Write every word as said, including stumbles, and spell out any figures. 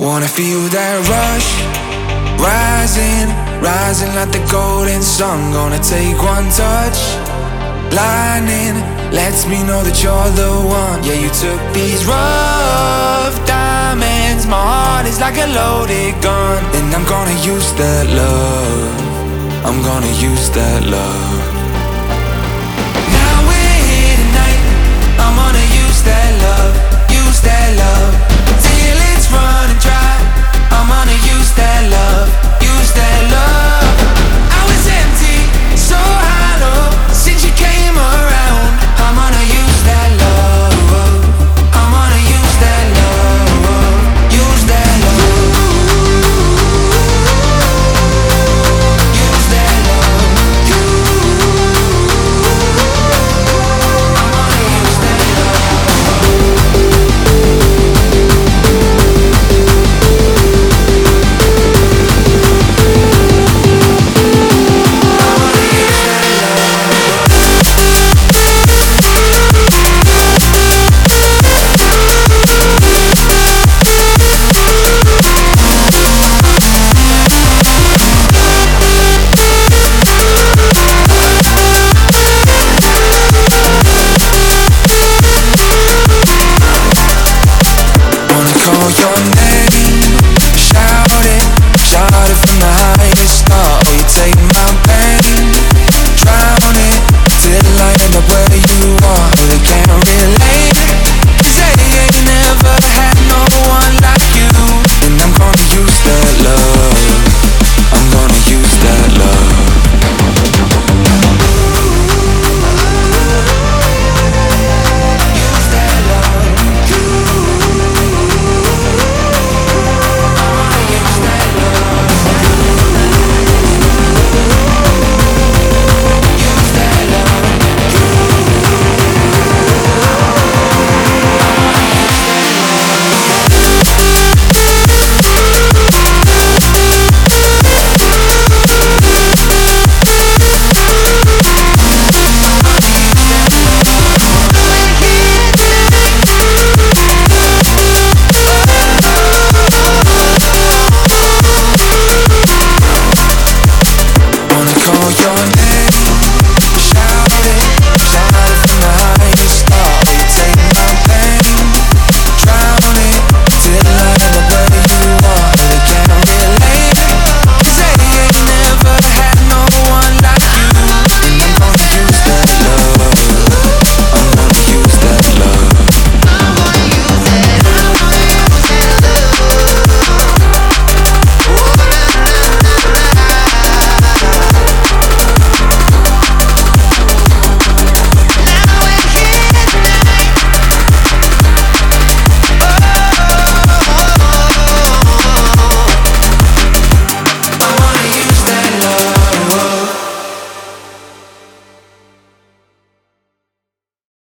Wanna feel that rush, rising, rising like the golden sun. Gonna take one touch, lightning lets me know that you're the one. Yeah, you took these rough diamonds, my heart is like a loaded gun. And I'm gonna use that love, I'm gonna use that love.